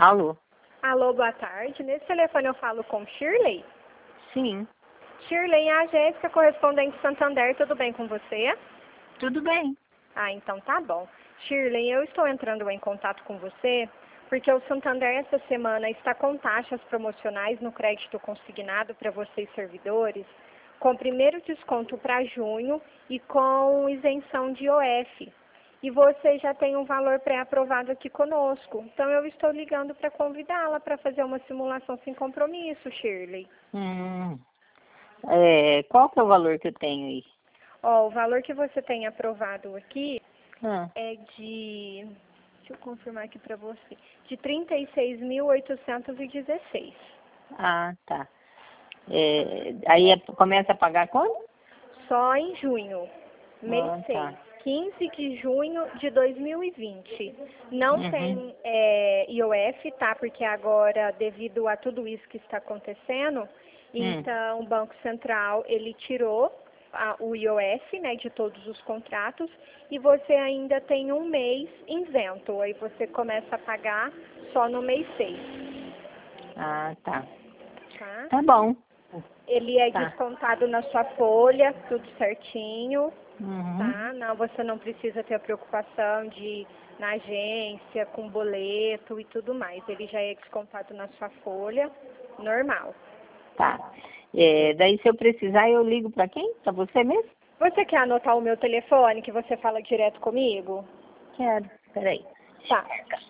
Alô? Alô, boa tarde. Nesse telefone eu falo com Shirley. Sim, Shirley, é a Jéssica, correspondente Santander. Tudo bem com você? tudo bem. Ah, então tá bom. Shirley, eu estou entrando em contato com você porque o Santander essa semana está com taxas promocionais no crédito consignado para vocês servidores, com primeiro desconto para junho e com isenção de IOF. E você já tem um valor pré-aprovado aqui conosco. Então eu estou ligando para convidá-la para fazer uma simulação sem compromisso, Shirley. Qual que é o valor que eu tenho aí? Ó, o valor que você tem aprovado aqui Ah, é de, deixa eu confirmar aqui para você, de 36.816. tá. Aí começa a pagar quando? Só em junho, mês Ah, 6, tá. 15 de junho de 2020. Não Uhum. tem IOF, tá? Porque agora, devido a tudo isso que está acontecendo, então o Banco Central, ele tirou o IOF, né, de todos os contratos, e você ainda tem um mês isento. Aí você começa a pagar só no mês 6, Ah, tá. tá? Tá bom. Ele é Tá. descontado na sua folha, tudo certinho, Uhum. tá? Não, você não precisa ter a preocupação de ir na agência, com boleto e tudo mais. Ele já é descontado na sua folha, normal. Tá. Daí se eu precisar, eu ligo pra quem? Pra você mesmo? Você quer anotar o meu telefone, que você fala direto comigo? Quero. Peraí. Tá.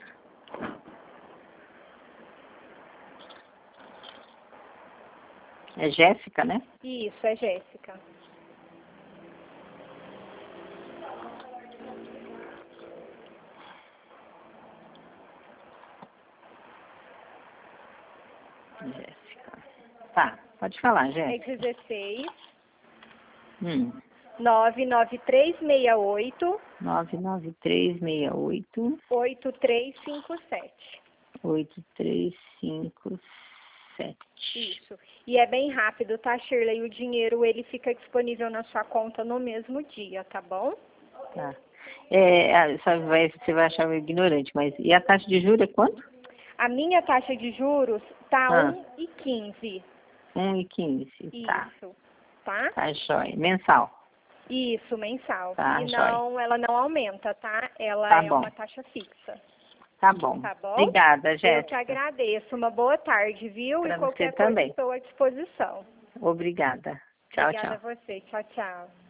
É Jéssica, né? Isso, é Jéssica. Jéssica. Tá. Pode falar, É Jéssica. 16 Hum. 99368 99368 8357. 8357. Isso. E é bem rápido, tá, Shirley? O dinheiro, ele fica disponível na sua conta no mesmo dia, tá bom? Tá. Você vai achar meio ignorante, mas e a taxa de juros é quanto? A minha taxa de juros tá Ah. 1,15. 1,15. Tá. Isso. Tá? Tá, jóia. Mensal. Isso, mensal. Tá, E jóia. não, ela não aumenta, tá? Ela Tá é bom. uma taxa fixa. Tá bom. Tá bom? Obrigada, Eu que Jéssica. agradeço. Uma boa tarde, viu? Pra E você qualquer coisa também. estou à disposição. Obrigada. Tchau, Obrigada tchau. a você. Tchau, tchau.